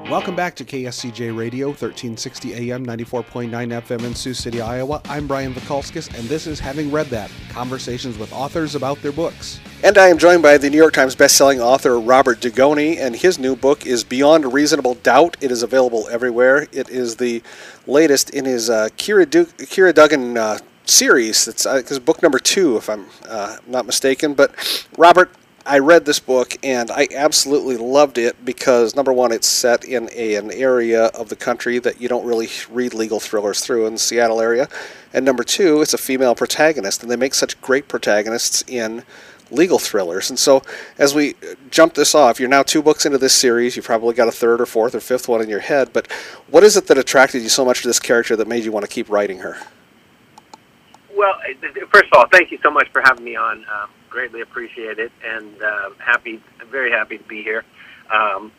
Welcome back to KSCJ Radio, 1360 AM, 94.9 FM in Sioux City, Iowa. I'm Brian Vikalskis, and this is Having Read That, conversations with authors about their books. And I am joined by the New York Times bestselling author Robert Dugoni, and his new book is Beyond Reasonable Doubt. It is available everywhere. It is the latest in his Kira Duggan series. It's book number 2, if I'm not mistaken. But Robert, I read this book and I absolutely loved it because, number one, it's set in an area of the country that you don't really read legal thrillers through in the Seattle area. And number two, it's a female protagonist, and they make such great protagonists in legal thrillers. And so as we jump this off, you're now 2 books into this series. You've probably got a 3rd or 4th or 5th one in your head. But what is it that attracted you so much to this character that made you want to keep writing her? Well, first of all, thank you so much for having me on. Greatly appreciate it, and very happy to be here. I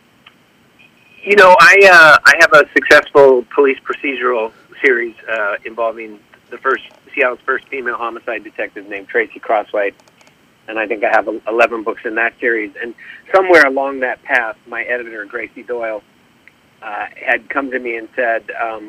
have a successful police procedural series involving Seattle's first female homicide detective named Tracy Crosswhite, and I think I have 11 books in that series. And somewhere along that path, my editor, Gracie Doyle, had come to me and said,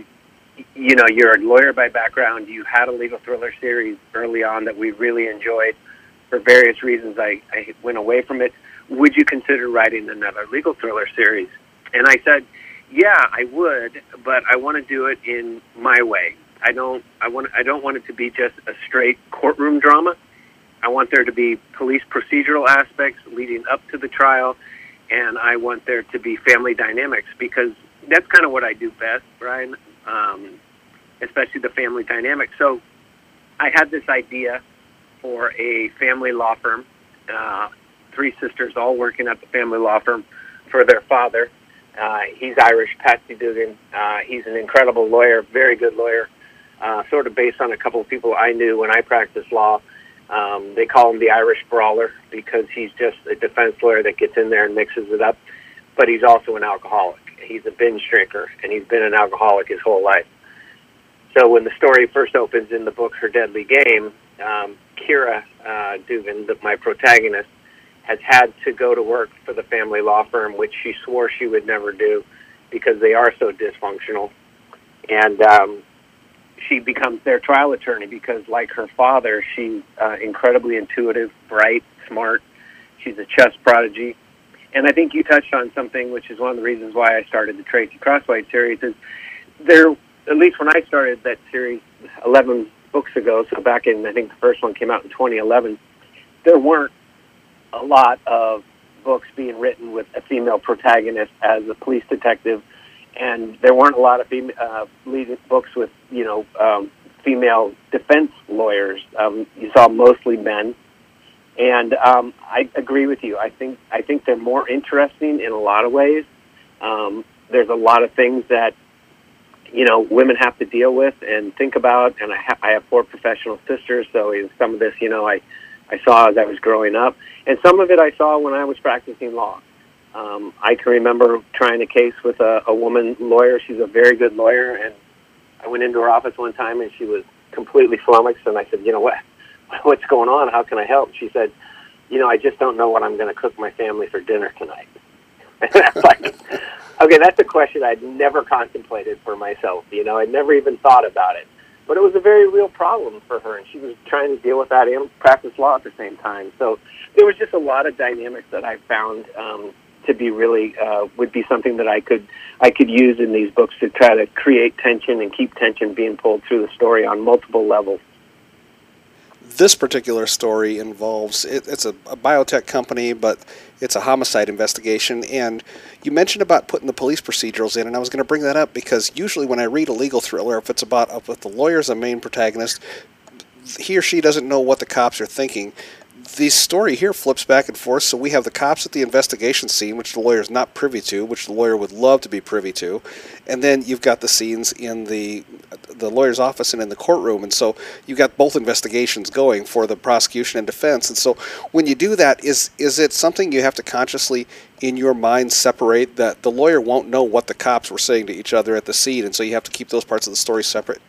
you're a lawyer by background. You had a legal thriller series early on that we really enjoyed. For various reasons, I went away from it. Would you consider writing another legal thriller series? And I said, yeah, I would, but I want to do it in my way. I don't want it to be just a straight courtroom drama. I want there to be police procedural aspects leading up to the trial, and I want there to be family dynamics, because that's kind of what I do best, Brian, especially the family dynamics. So I had this idea for a family law firm, 3 sisters all working at the family law firm for their father. He's Irish, Patsy Dugan. He's an incredible lawyer, very good lawyer, sort of based on a couple of people I knew when I practiced law. They call him the Irish Brawler because he's just a defense lawyer that gets in there and mixes it up. But he's also an alcoholic. He's a binge drinker, and he's been an alcoholic his whole life. So when the story first opens in the book, Her Deadly Game, Kira Dugan, my protagonist, has had to go to work for the family law firm, which she swore she would never do because they are so dysfunctional. And she becomes their trial attorney because, like her father, she's incredibly intuitive, bright, smart. She's a chess prodigy. And I think you touched on something, which is one of the reasons why I started the Tracy Crosswhite series, is there, at least when I started that series 11 books ago, so back in, I think the first one came out in 2011, there weren't a lot of books being written with a female protagonist as a police detective, and there weren't a lot of leading books with, female defense lawyers. You saw mostly men, and I agree with you. I think they're more interesting in a lot of ways. There's a lot of things that women have to deal with and think about, and I have 4 professional sisters, so some of this, I saw as I was growing up, and some of it I saw when I was practicing law. I can remember trying a case with a woman lawyer. She's a very good lawyer, and I went into her office one time, and she was completely flummoxed, and I said, what's going on? How can I help? She said, I just don't know what I'm going to cook my family for dinner tonight. And I was like, okay, that's a question I'd never contemplated for myself. I'd never even thought about it. But it was a very real problem for her, and she was trying to deal with that and practice law at the same time. So there was just a lot of dynamics that I found to be really would be something that I could use in these books to try to create tension and keep tension being pulled through the story on multiple levels. This particular story involves, it's a biotech company, but it's a homicide investigation, and you mentioned about putting the police procedurals in, and I was going to bring that up because usually when I read a legal thriller, if it's about if the lawyer's a main protagonist, he or she doesn't know what the cops are thinking. The story here flips back and forth, so we have the cops at the investigation scene, which the lawyer is not privy to, which the lawyer would love to be privy to, and then you've got the scenes in the lawyer's office and in the courtroom, and so you've got both investigations going for the prosecution and defense. And so when you do that, is it something you have to consciously, in your mind, separate, that the lawyer won't know what the cops were saying to each other at the scene, and so you have to keep those parts of the story separate?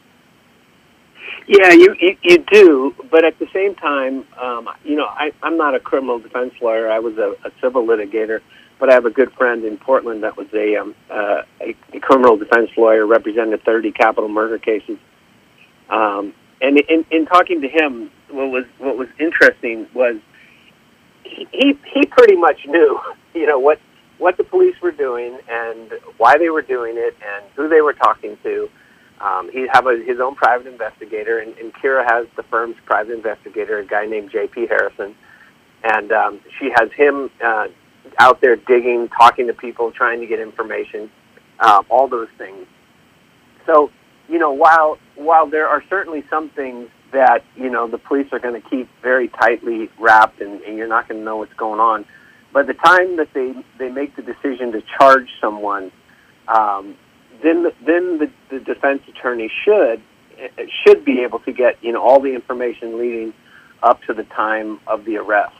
Yeah, you do, but at the same time, I'm not a criminal defense lawyer. I was a civil litigator, but I have a good friend in Portland that was a criminal defense lawyer, represented 30 capital murder cases. And in talking to him, what was interesting was he pretty much knew, what the police were doing and why they were doing it and who they were talking to. He had his own private investigator, and Kira has the firm's private investigator, a guy named J.P. Harrison. And she has him out there digging, talking to people, trying to get information, all those things. So, while there are certainly some things that, the police are going to keep very tightly wrapped and you're not going to know what's going on, by the time that they make the decision to charge someone, then the defense attorney should be able to get, all the information leading up to the time of the arrest.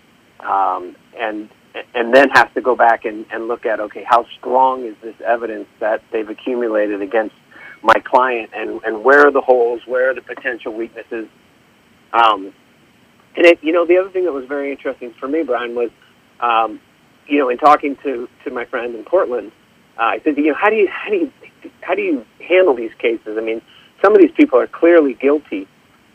And then has to go back and look at, okay, how strong is this evidence that they've accumulated against my client, and where are the holes, where are the potential weaknesses? And the other thing that was very interesting for me, Brian, was, in talking to my friend in Portland, I said, how do you handle these cases? I mean, some of these people are clearly guilty.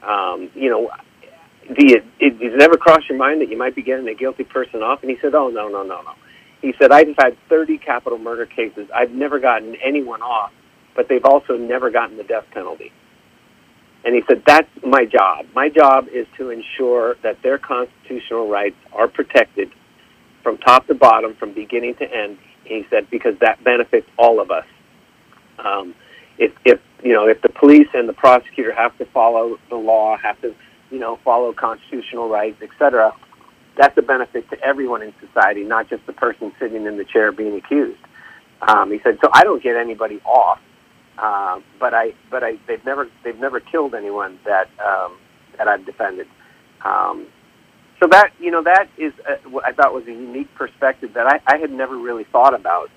Does it never cross your mind that you might be getting a guilty person off? And he said, oh, no. He said, I've had 30 capital murder cases. I've never gotten anyone off, but they've also never gotten the death penalty. And he said, that's my job. My job is to ensure that their constitutional rights are protected from top to bottom, from beginning to end. He said, because that benefits all of us. If the police and the prosecutor have to follow the law, have to follow constitutional rights, etc., that's a benefit to everyone in society, not just the person sitting in the chair being accused. He said, so I don't get anybody off, but they've never killed anyone that I've defended. So that is what I thought was a unique perspective that I had never really thought about.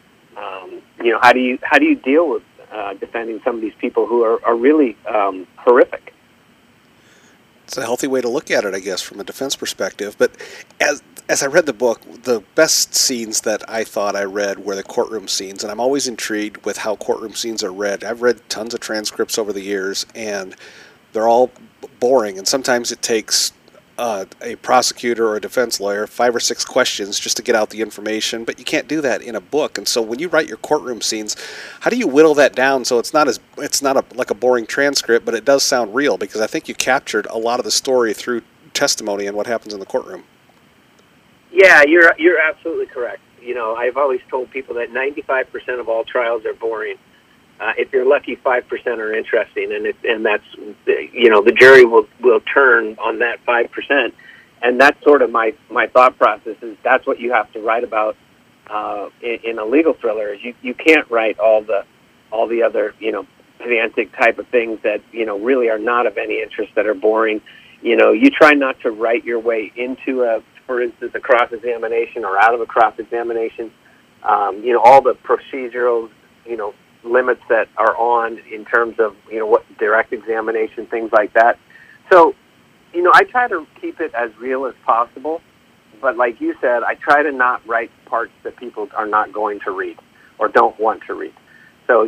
How do you deal with defending some of these people who are really horrific? It's a healthy way to look at it, I guess, from a defense perspective. But as I read the book, the best scenes that I thought I read were the courtroom scenes, and I'm always intrigued with how courtroom scenes are read. I've read tons of transcripts over the years, and they're all boring, and sometimes it takes a prosecutor or a defense lawyer 5 or 6 questions just to get out the information, but you can't do that in a book. And so when you write your courtroom scenes, how do you whittle that down so it's not like a boring transcript, but it does sound real? Because I think you captured a lot of the story through testimony and what happens in the courtroom. Yeah, you're absolutely correct. I've always told people that 95% of all trials are boring. If you're lucky, 5% are interesting, and that's the jury will turn on that 5%, and that's sort of my thought process. Is that's what you have to write about in a legal thriller. Is you can't write all the other pedantic type of things that really are not of any interest, that are boring. You try not to write your way into for instance, a cross-examination or out of a cross-examination. All the procedural limits that are on in terms of what direct examination, things like that. So I try to keep it as real as possible, but like you said, I try to not write parts that people are not going to read or don't want to read. So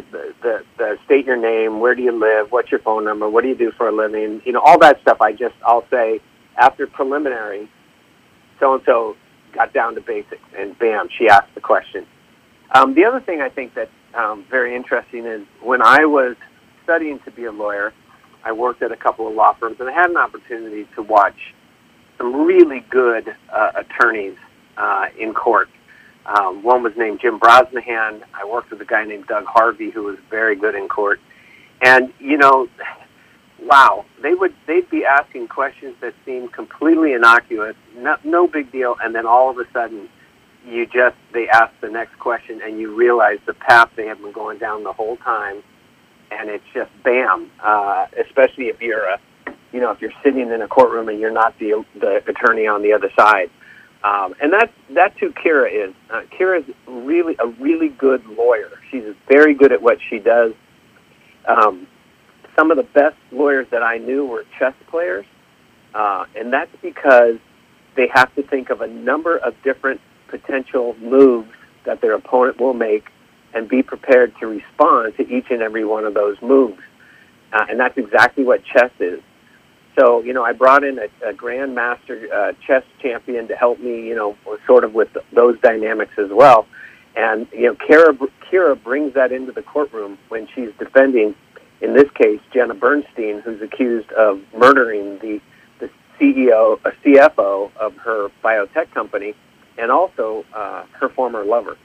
the state your name, where do you live, what's your phone number, what do you do for a living, all that stuff. I'll say after preliminary, so and so got down to basics, and bam, she asked the question. The other thing I think that's very interesting is when I was studying to be a lawyer, I worked at a couple of law firms, and I had an opportunity to watch some really good attorneys in court. One was named Jim Brosnahan. I worked with a guy named Doug Harvey, who was very good in court. And, wow, they'd be asking questions that seemed completely innocuous, no big deal, and then all of a sudden they ask the next question, and you realize the path they have been going down the whole time, and it's just bam. Especially if you're if you're sitting in a courtroom and you're not the attorney on the other side, and that's who Kira is. Kira is really a really good lawyer. She's very good at what she does. Some of the best lawyers that I knew were chess players, and that's because they have to think of a number of different potential moves that their opponent will make and be prepared to respond to each and every one of those moves. And that's exactly what chess is. So, I brought in a grandmaster chess champion to help me, sort of with those dynamics as well. And, Kira brings that into the courtroom when she's defending, in this case, Jenna Bernstein, who's accused of murdering the CEO, a CFO of her biotech company, and also her former lover.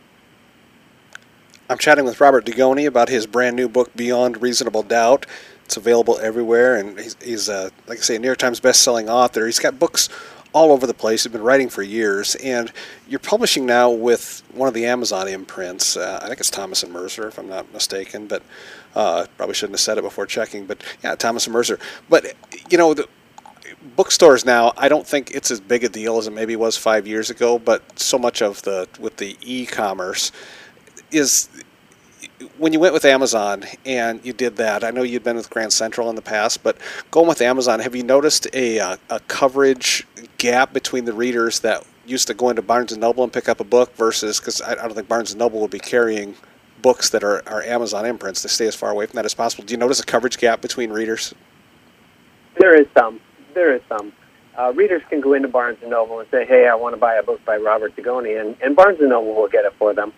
I'm chatting with Robert Dugoni about his brand new book, Beyond Reasonable Doubt. It's available everywhere, and he's like I say, a New York Times best-selling author. He's got books all over the place. He's been writing for years, and you're publishing now with one of the Amazon imprints. I think it's Thomas and Mercer, if I'm not mistaken, but probably shouldn't have said it before checking. But yeah, Thomas and Mercer. But the bookstores now, I don't think it's as big a deal as it maybe was 5 years ago. But so much of with the e-commerce is. When you went with Amazon and you did that, I know you'd been with Grand Central in the past, but going with Amazon, have you noticed a coverage gap between the readers that used to go into Barnes & Noble and pick up a book versus, because I don't think Barnes & Noble will be carrying books that are Amazon imprints. They stay as far away from that as possible. Do you notice a coverage gap between readers? There is some. Readers can go into Barnes & Noble and say, hey, I want to buy a book by Robert Dugoni, and Barnes & Noble will get it for them.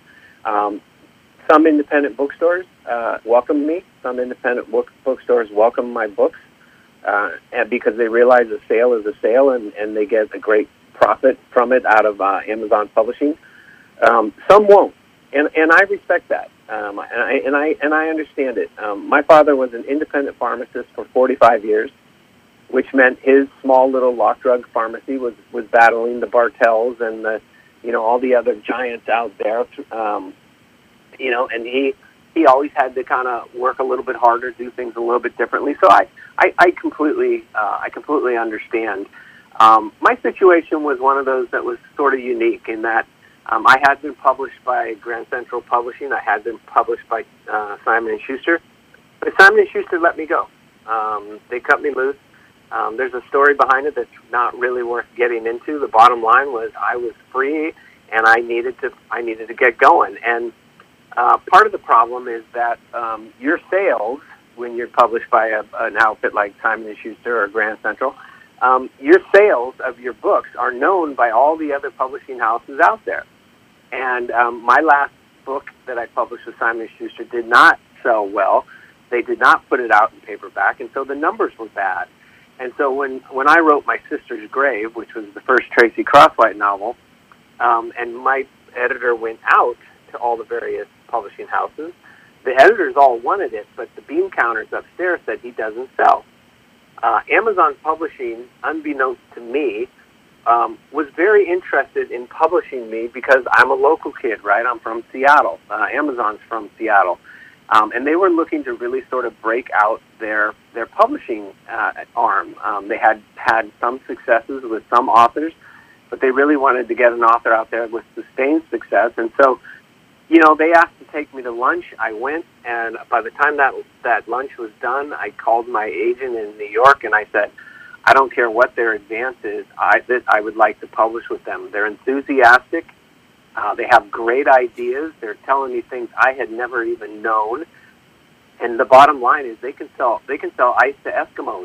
Some independent bookstores welcome me. Some independent bookstores welcome my books and because they realize a sale is a sale, and they get a great profit from it out of Amazon publishing. Some won't, and I respect that, and I understand it. My father was an independent pharmacist for 45 years, which meant his small little lock drug pharmacy was battling the Bartells and all the other giants out there. And he always had to kind of work a little bit harder, do things a little bit differently. So I completely understand. My situation was one of those that was sort of unique in that I had been published by Grand Central Publishing. I had been published by Simon & Schuster. But Simon & Schuster let me go. They cut me loose. There's a story behind it that's not really worth getting into. The bottom line was I was free, and I needed to get going. And part of the problem is that your sales, when you're published by an outfit like Simon & Schuster or Grand Central, your sales of your books are known by all the other publishing houses out there. And my last book that I published with Simon & Schuster did not sell well. They did not put it out in paperback, and so the numbers were bad. And so when I wrote My Sister's Grave, which was the first Tracy Crosswhite novel, and my editor went out to all the various publishing houses, the editors all wanted it, but the bean counters upstairs said he doesn't sell. Amazon Publishing, unbeknownst to me, was very interested in publishing me because I'm a local kid, right? I'm from Seattle. Amazon's from Seattle. And they were looking to really sort of break out their publishing arm. They had some successes with some authors, but they really wanted to get an author out there with sustained success. And so, they asked to take me to lunch. I went, and by the time that lunch was done, I called my agent in New York, and I said, I don't care what their advance is, I would like to publish with them. They're enthusiastic. They have great ideas. They're telling me things I had never even known. And the bottom line is they can sell ice to Eskimos.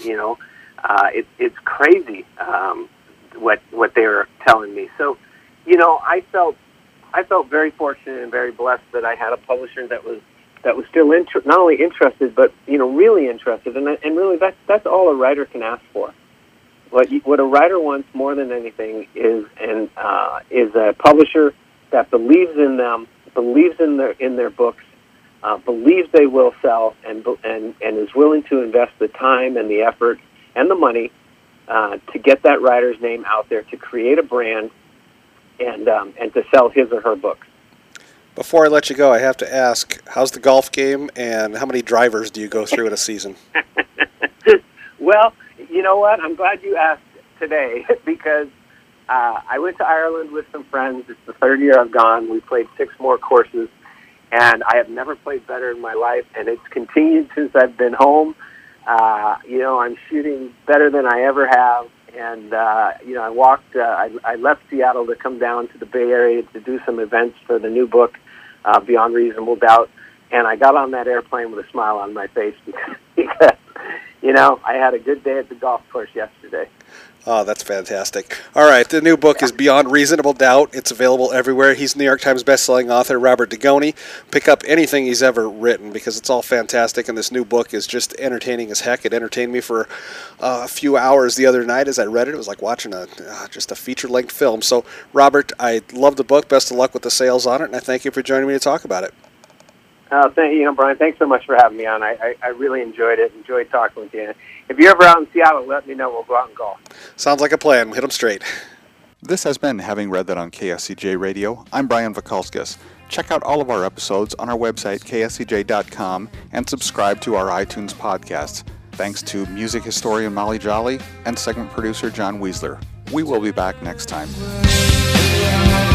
It's crazy what they're telling me. So, I felt very fortunate and very blessed that I had a publisher that was still not only interested, but really interested. And really that's all a writer can ask for. What a writer wants more than anything is a publisher that believes in them, believes in their books, believes they will sell, and is willing to invest the time and the effort and the money to get that writer's name out there, to create a brand, and to sell his or her books. Before I let you go, I have to ask, how's the golf game, and how many drivers do you go through in a season? Well, you know what? I'm glad you asked today because I went to Ireland with some friends. It's the third year I've gone. We played 6 more courses, and I have never played better in my life, and it's continued since I've been home. I'm shooting better than I ever have, And I walked. I left Seattle to come down to the Bay Area to do some events for the new book, Beyond Reasonable Doubt. And I got on that airplane with a smile on my face because I had a good day at the golf course yesterday. Oh, that's fantastic. All right, the new book is Beyond Reasonable Doubt. It's available everywhere. He's New York Times bestselling author Robert Dugoni. Pick up anything he's ever written because it's all fantastic, and this new book is just entertaining as heck. It entertained me for a few hours the other night as I read it. It was like watching just a feature-length film. So, Robert, I love the book. Best of luck with the sales on it, and I thank you for joining me to talk about it. Thank you, Brian. Thanks so much for having me on. I really enjoyed it. Enjoyed talking with you. If you're ever out in Seattle, let me know. We'll go out and golf. Sounds like a plan. Hit them straight. This has been Having Read That on KSCJ Radio. I'm Brian Vakalskis. Check out all of our episodes on our website, kscj.com, and subscribe to our iTunes podcasts. Thanks to music historian Molly Jolly and segment producer John Weisler. We will be back next time.